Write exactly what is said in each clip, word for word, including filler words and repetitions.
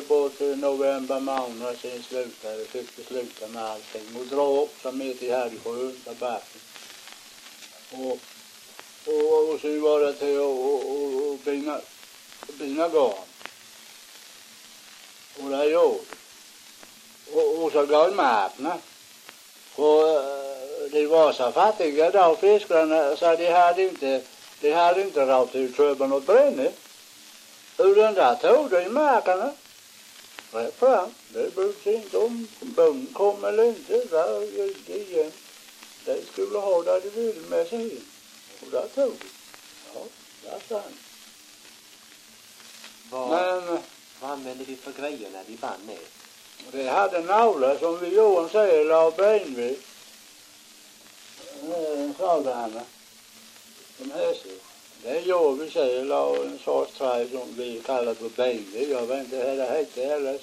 bort till november månad, sen slutade, fick vi sluta med allting och dra upp som heter i Härjesjön, där backen. Och, och, och så var det till att och, och, och bina, bina garn. Och det gjorde. Och, och så gav markna. Och de var så fattiga då, fiskarna, så de hade inte, de hade inte råd till att köpa något bränne. Utan där tog de i markerna. Rätt fram. Det brydde sig inte om bonden kom eller inte. Där gick det igen. De skulle ha där de ville med sig in. Och där tog de. Ja, där stann. Vad, Men vad använde vi för grejer när vi band med? det hade navlar som vi Johan säger la ben vid. Saldarna. Som hästar. Det gör vi säger la en sorts trä som vi kallar för ben vid. Jag vet inte hur det heter heller.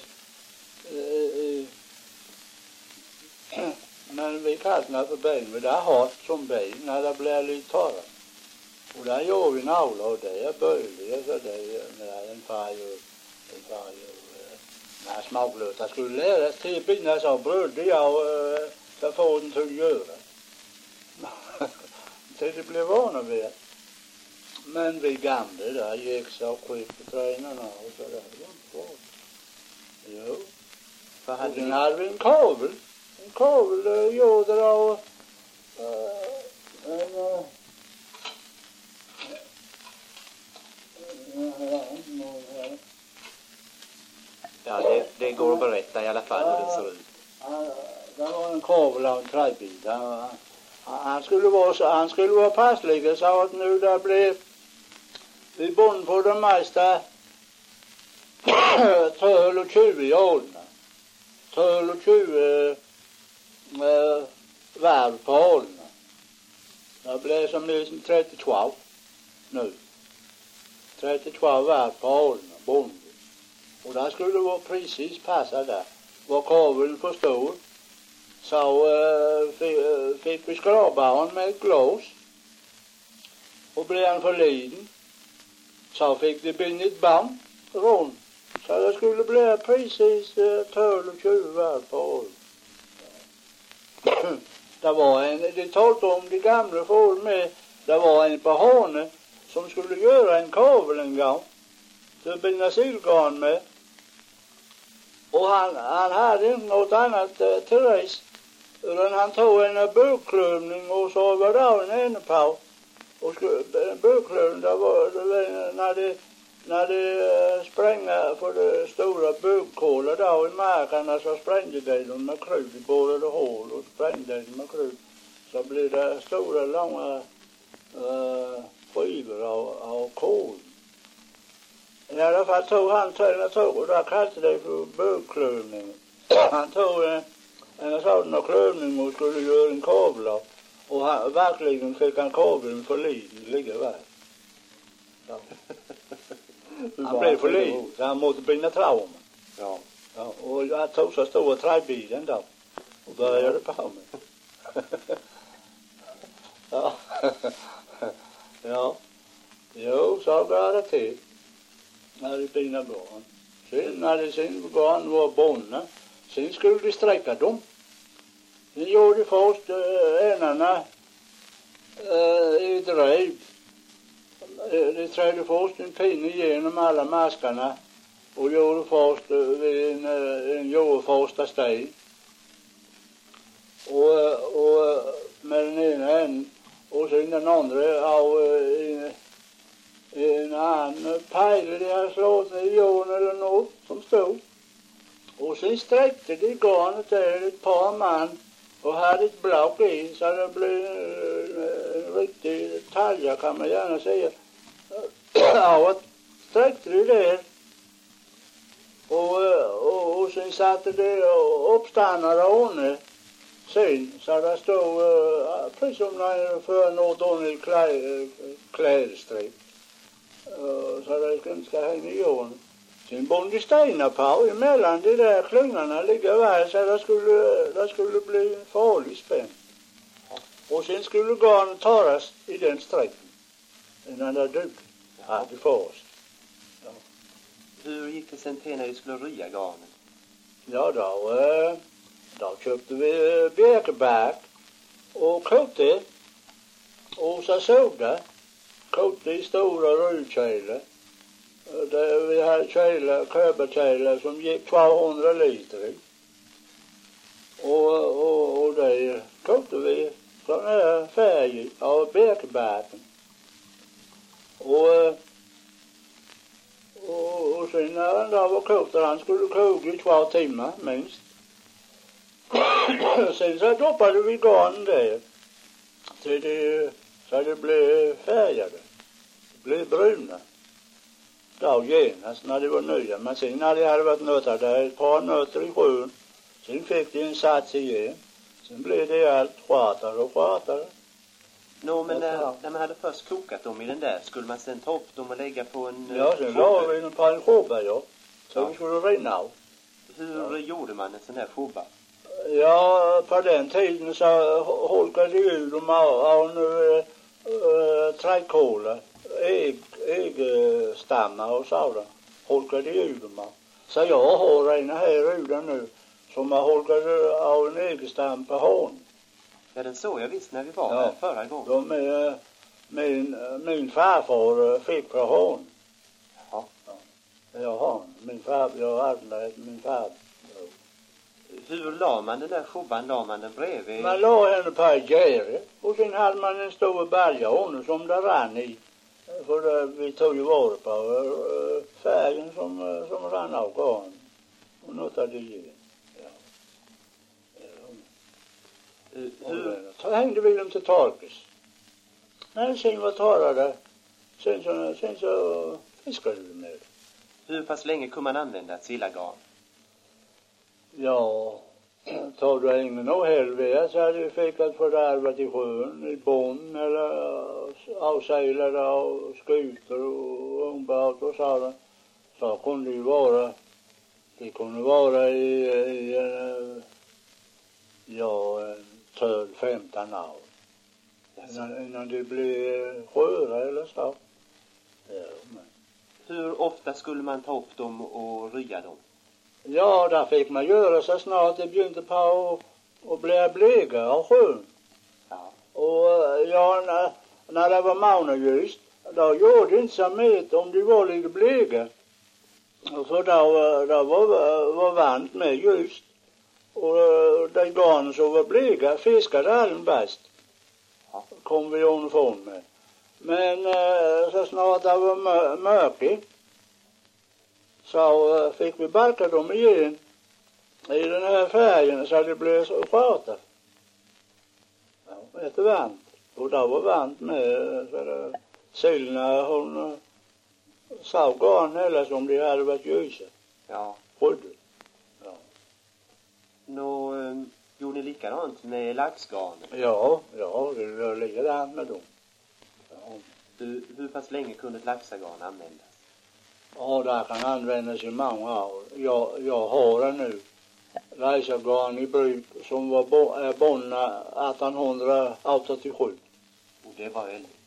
Men vi kallar det för ben vid. Det är hårt som ben när det blir lite torra. Och där gör vi navlar och det är böjliga så det är en färg och en färg och när smaklöta skulle läras till bina så brödde jag och så får den till att göra. Till det blev vana vid. Men vi gamla där gick så skick på tränarna och så där. Jo. Vad hade och sen vi? hade vi en kavel. En kavel gjorde det och uh, en uh, Ja, det, det går att berätta i alla fall hur det ser ut. Det var en kavel av en träbit. Han, han skulle vara så, han skulle vara passlig så att nu där blev vi bond på det mesta tolv och tjugo ålderna. tolv och tjugo äh, varv på ålderna. Det blev som liksom trettiotvå nu. trettiotvå varv på ålderna, bond. Och där skulle vara precis passa där. Var kaveln för stor så uh, fick, uh, fick vi skrabaren med ett glas. Och blev han för liten så fick det binda ett band runt. Så det skulle bli precis uh, tolv och tjugo varv på år. Det var en, det talade om de gamla får med, det var en på hane som skulle göra en kavel en gång. Så binda sylgarn med. Och han, han hade inte något annat uh, till res. Utan han tog en uh, bögklövning och så var det en ene på. Och bögklövning, det var, det var när det, när det uh, sprängde för det stora bögkålar då i markerna så sprängde de dem med krut i båda hål och sprängde dem med krut. Så blev det stora långa uh, skivor av, av kol. I alla fall tog han till och tog och där kallade det för bögklövning. Han tog en, en sådan klövning och skulle göra en kavel av. Och han, verkligen fick han kaveln för liten ligga där. Ja. Han blev för liten så han måste binda traumen. Ja. Ja, och jag tog så stora träbilen då och började på mig. Ja. Ja. Jo, så går det till. När det bina barn. Sen när det sen barn var bonna. Sen skulle de sträcka dem. Sen gjorde de först äh, enarna äh, i drev. De trädde först en pinne genom alla maskarna. Och gjorde först äh, en, äh, en gjorde första steg. Och, och med den ena änden. Och sen den andra av äh, en annan pejle de hade slått ner i jorden eller något som stod. Och sen sträckte de garnet där ett par man och hade ett block i så det blev en riktig talja kan man gärna säga. Ja, sträckte de där och, och, och sen satte de uppstannade åne sen så det stod precis som när för något åne klädstrip. Uh, så det inte ska hänga i jorden. Sen bond de stenar på emellan de där klungarna ligger väl så det skulle, det skulle bli farlig spänn. Och sen skulle garnet taras i den sträcken. Innan det dug. Ja, det först. Ja. Hur gick det sen till när vi skulle rya garnen? Ja, då, eh, då köpte vi birkebärk och kokte och så såg det. Kokte i stora rydkejlar. Vi hade kejlar, köberkejlar som gick tvåhundra liter i. Och, och, och det kokte vi sån här färg av birkebärken. Och, och, och sen när han då var kokt, han skulle koka i två timmar minst. Sen så doppade vi garnen där. Så det, så det blev färgade. Det blev bruna. Då genast när det var nya. Men sen när det hade varit nötter där, ett par nötter i sjön. Sen fick det en sats igen. Sen blev det allt skärtare och skärtare. Nå, men när, när man hade först kokat dem i den där, skulle man sen ta upp dem och lägga på en... Ja, sen la vi den på en skobba, ja. Så ja. vi skulle rinna av. Hur ja. gjorde man en sån här skobba? Ja, på den tiden så holkade ju de av, av nu äh, trädkålar, ägg, äggstammar och sådär. Holkade ju dem av. Så jag har en här ute nu som har holkat av en äggstam på hon. Ja, den såg jag visst när vi var ja. här förra gången. De är, min, min farfar fick på hon. Ja. Ja. Jag har min far, jag har aldrig min far. Hur la man den där skobban? La man den bredvid? Man la henne på ett gäre och sen hade man en stor balja hon som det rann i. För det, vi tog ju vara på uh, färgen som, uh, som rann av garn. Och något av det igen. Ja. Uh, hur? Så hängde vi dem till torkes. När sen var torrade, sen så, sen så fiskade vi med det. Hur pass länge kunde man använda ett sillagarn? Ja, tar du ingen och helvete så hade vi fikat fördärvat i sjön, i bonn eller avseglade av skuter och ångbåt och sådär. Så kunde det ju vara, det kunde vara i, i en, ja, tolv femton år. Innan, innan det blev sjöra eller så. Ja, men. Hur ofta skulle man ta upp dem och rya dem? Ja, där fick man göra så snart det började på att, att bli bleka av sjön. Ja. Och ja, när, när det var månaljust, då gjorde det inte så mycket om de var lite bleka. För då, då var, var varmt med just. Och de garn som var bleka fiskade allen bäst. Ja. Kom vi underfund med. Men så snart det var mör- mörkt så fick vi balka dem igen i den här färgen så det blev så skärta. Ja, efter varmt. Och då var varmt med så det sillarna hon såg garn eller som de hade varit ljusa. Ja. Skydde. Ja. Nå, um, gjorde ni likadant med laxgarnen? Ja, ja, det var likadant med dem. Ja. Hur, hur pass länge kunde ett laxagarn användas? Ja, det kan användas i många år. Jag, jag har en nu. Laxagarn i bruk som var bo, är bonna artonhundraåttiosju. Och det var väldigt.